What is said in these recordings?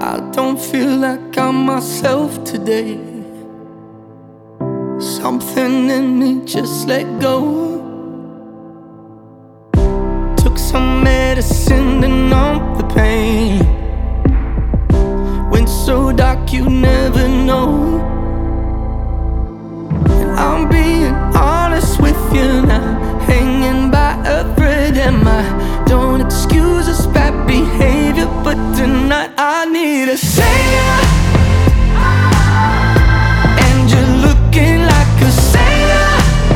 I don't feel like I'm myself today. Something in me just let go. Took some medicine to numb the pain. Went so dark you never know. And I'm being honest with you now, hanging by a thread. And I don't excuse this bad behavior, but tonight I need a savior. And you're looking like a savior.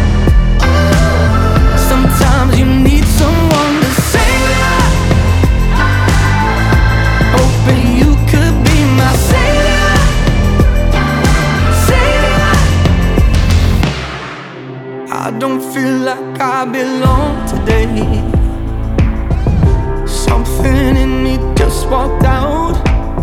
Sometimes you need someone to save you. Hoping you could be my savior. Savior. I don't feel like I belong today. Something in me just walked out.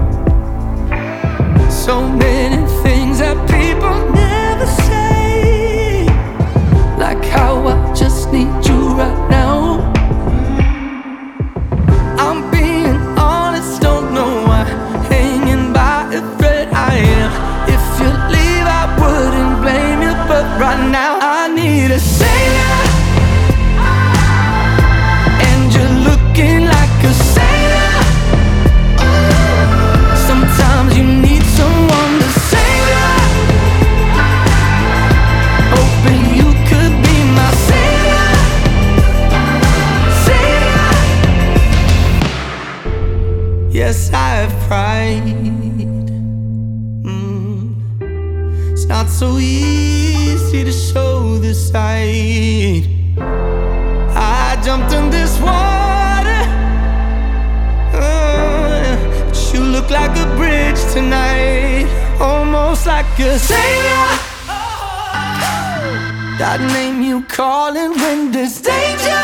So many things that people never say, like how I just need you right now. I'm being honest, don't know why, hanging by a thread I am. If you leave I wouldn't blame you, but right now I need a savior. And you're looking like a savior. Sometimes you need someone to save you. Hoping you could be my savior. Savior. Yes, I have pride. It's not so easy to show this side. I jumped in this water, but you look like a bridge tonight, almost like a savior. That name you calling when there's danger.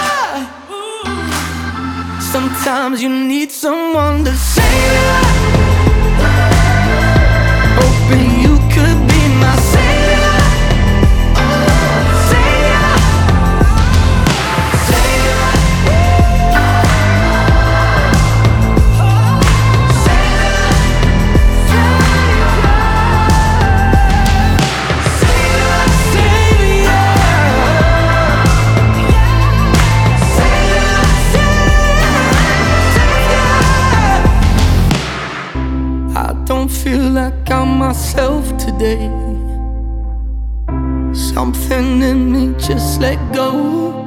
Sometimes you need someone to save you. Hoping you could be my savior. Savior. Savior. I don't feel like I'm myself today. Something in me just let go.